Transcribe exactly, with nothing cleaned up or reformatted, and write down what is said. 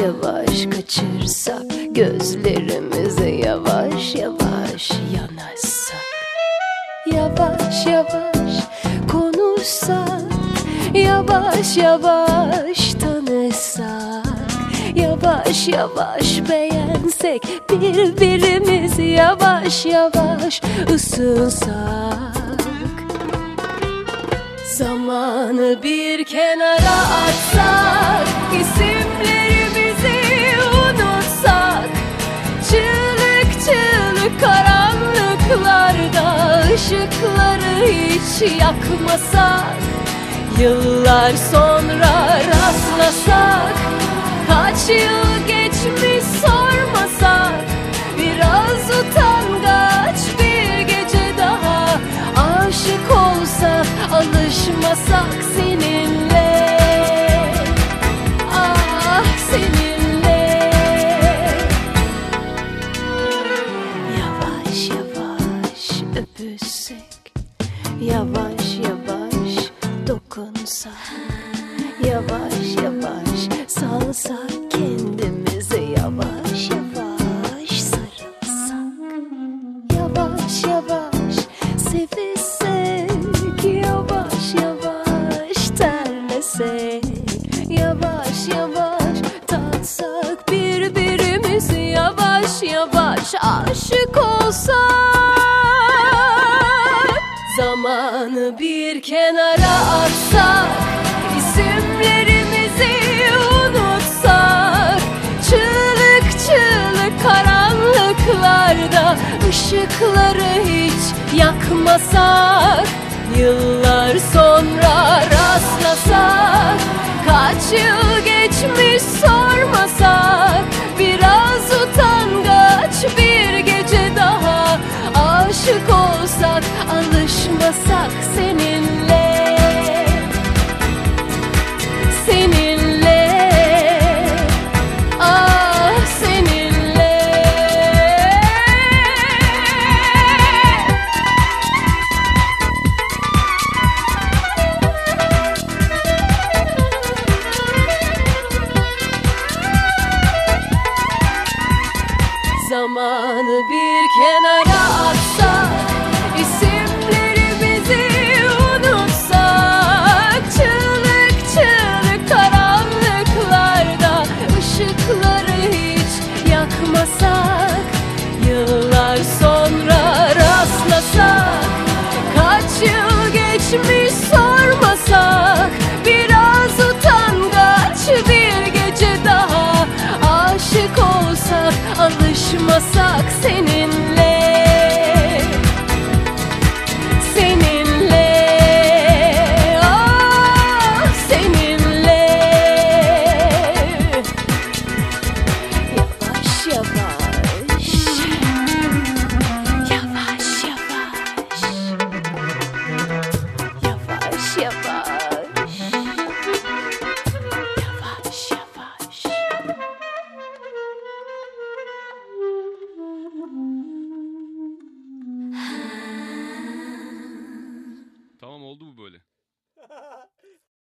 yavaş kaçırsak, gözlerimize yavaş yavaş yanaşsak, yavaş yavaş konuşsak, yavaş yavaş tanışsak, yavaş yavaş beğensek, birbirimizi yavaş yavaş ısınsak. Zamanı bir kenara atsak, isimlerimizi unutsak, çığlık çığlık karanlıklarda ışıkları hiç yakmasak, yıllar sonra rastlasak, kaç yıl geçmiş sormasak, biraz utangaç bir gece daha aşık olsak, alışmasak seninle, ah seninle. Yavaş yavaş öpüşsek, yavaş yavaş dokunsak, yavaş yavaş salsak kendimize, yavaş yavaş sarılsak, yavaş yavaş sevişsek, yavaş yavaş terlesek, yavaş yavaş tatsak birbirimizi, yavaş yavaş aşık olsak. Zamanı bir kenara atsak, isimlerimizi unutsak, çığlık çığlık karanlıklarda ışıkları hiç yakmasak, yıllar sonra rastlasak, kaç yıl geçmiş sormasak, biraz utangaç bir gece daha aşık olsak, alışmasak seninle, seninle, ah seninle. Zamanı bir kenara atsak, isimlerimizi unutsak, çığlık çığlık karanlıklarda ışıkları hiç yakmasak, yıllar sonra rastlasak, kaç yıl geçmiş sormasak, biraz utangaç bir gece daha aşık olsak, alışmasak seninle, seninle, ah seninle. Yavaş yavaş, yavaş yavaş, yavaş yavaş, yavaş yavaş. Tamam, oldu bu böyle.